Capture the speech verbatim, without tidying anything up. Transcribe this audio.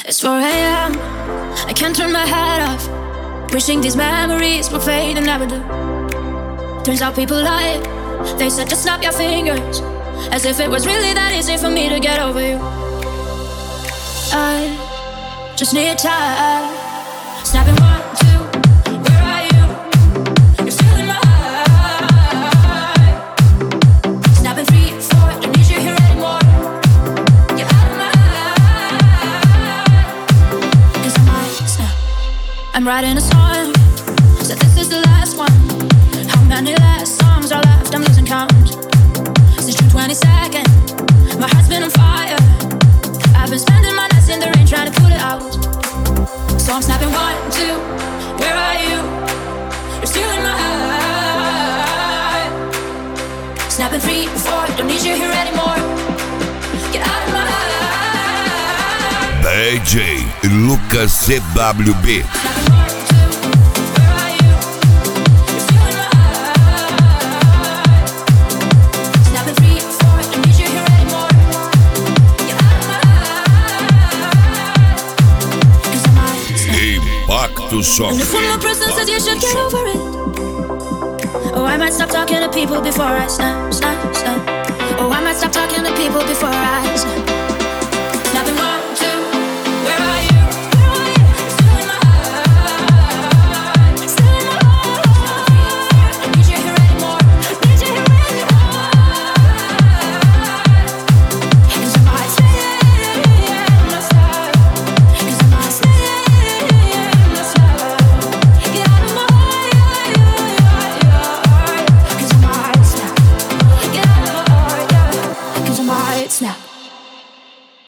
It's four a.m. I can't turn my head off, wishing these memories would fade and never do. Turns out people lie. They said just snap your fingers, as if it was really that easy for me to get over you. I just need time. Snapping one, two, where are you? You're still in my eye. Snapping three, four, don't need you here anymore. You're out of my eye. Cause I might snap. I'm writing a song, so this is the last one. How many last songs are left? I'm losing count. Since June twenty-second, my heart's been on fire. I've been spending my nights in the rain trying to put it out. So I'm snapping one, two, where are you? You're still in my eye. Snapping three, four, don't need you here anymore. Get out of my eye. D J Lucas C W B. Snapping one, two, where are you? You're still in my eye. Snapping three, four, don't need you here anymore. Get out of my eye. Cause I might snap. Impacto Som. And if one more person says you should get over it, oh, I might stop talking to people before I snap, snap, snap. Oh, I might stop talking to people before I snap.